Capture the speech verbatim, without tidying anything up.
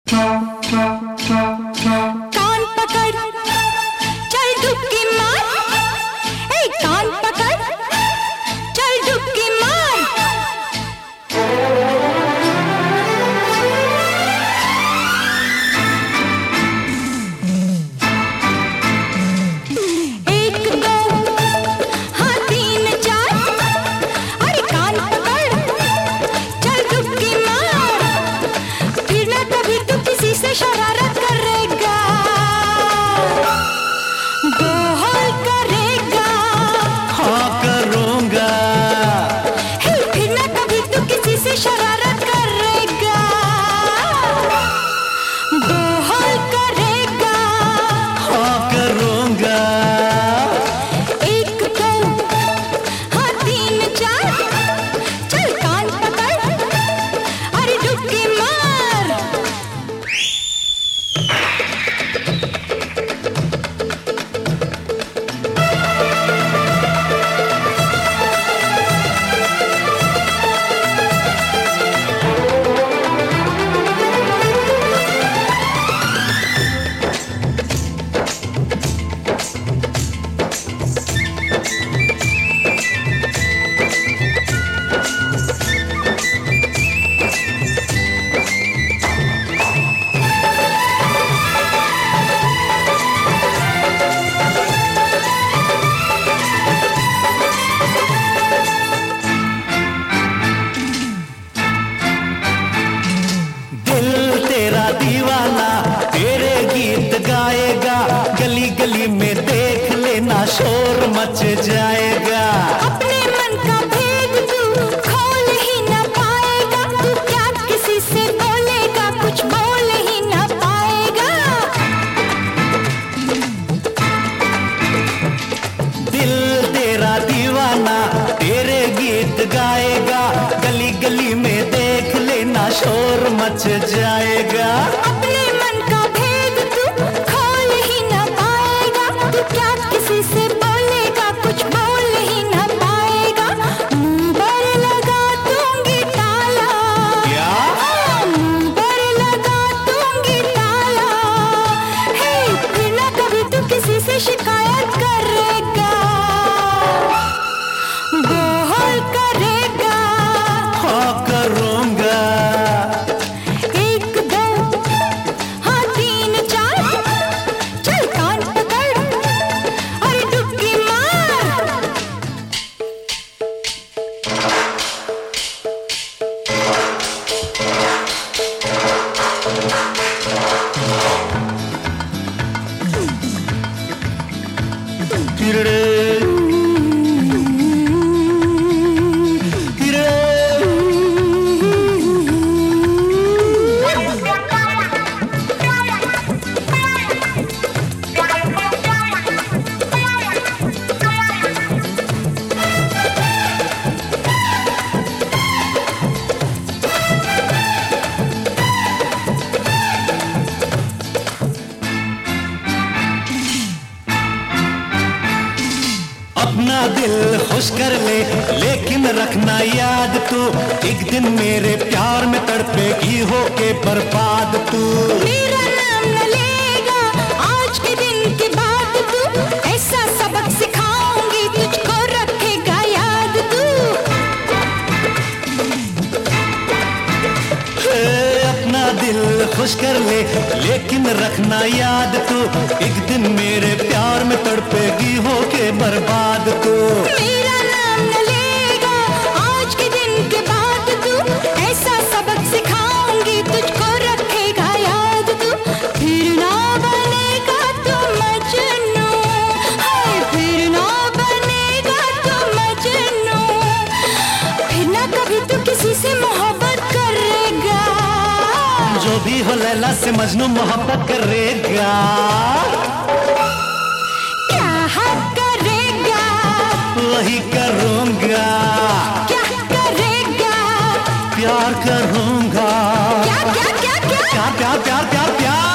कान पकड़ चल डुबकी मार, ए कान पकड़ चल डुबकी मार। एक दो हाँ तीन चार, अरे कान पकड़ चल डुबकी मार। फिर ना कभी तू किसी से शरारत करेगा, बोल करेगा। हाँ करूँगा। हे फिर ना कभी तू किसी से शरारत करेगा, बोल करेगा। हाँ करूँगा। एक दो हाँ तीन चार, चल कान पकड़ अरे डुबकी मार। दिल तेरा दीवाना तेरे गीत गाएगा, गली गली में देख लेना शोर मच जाएगा। अपने मन का भेद तू खोल ही ना पाएगा, तू क्या किसी से बोलेगा, कुछ बोल ही ना पाएगा। दिल तेरा दीवाना तेरे गीत गाएगा, गली गली में देख लेना शोर मच जाएगा। अपने मन का भेद तू खोल ही ना पाएगा, तू क्या किसी से बोलेगा, कुछ बोल ही ना पाएगा। मुंह पर लगा दूंगी ताला, क्या? हाँ, मुंह पर लगा दूंगी ताला। हे फिर ना कभी तू किसी से शिकायत करेगा, बोल करेगा। हाँ करूँगा। एक दो हाँ तीन चार, चल कान पकड़ अरे डुबकी मार। किरड़े अपना दिल खुश कर ले, लेकिन रखना याद तू एक दिन मेरे प्यार में तड़पेगी होके बर्बाद तू। मेरा नाम न लेगा आज के दिन के बाद तू, ऐसा सबक सिखाऊंगी तुझको रखेगा याद तू। ए, अपना दिल खुश कर ले, लेकिन रखना याद तू एक दिन मेरे प्यार में तड़पेगी होके बर्बाद तू। मेरा नाम न लेगा आज के दिन के बाद तू, ऐसा सबक सिखाऊंगी तुझको रखेगा याद तू। फिर ना बनेगा तू मजनू, हाय फिर ना बनेगा तू मजनू। फिर ना कभी तू किसी से मोहब्बत करेगा, जो भी हो लैला से मजनू मोहब्बत करेगा। क्या हक करेगा, वही करूँगा। क्या करेगा, प्यार करूँगा। क्या क्या क्या क्या प्यार प्यार प्यार प्यार प्यार